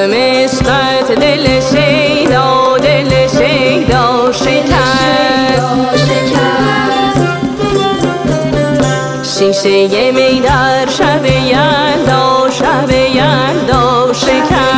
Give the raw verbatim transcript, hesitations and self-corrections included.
شرم عشقت دل شیدا دل شیدا شکست. شیشه می در شب یلدا شب یلدا شکست.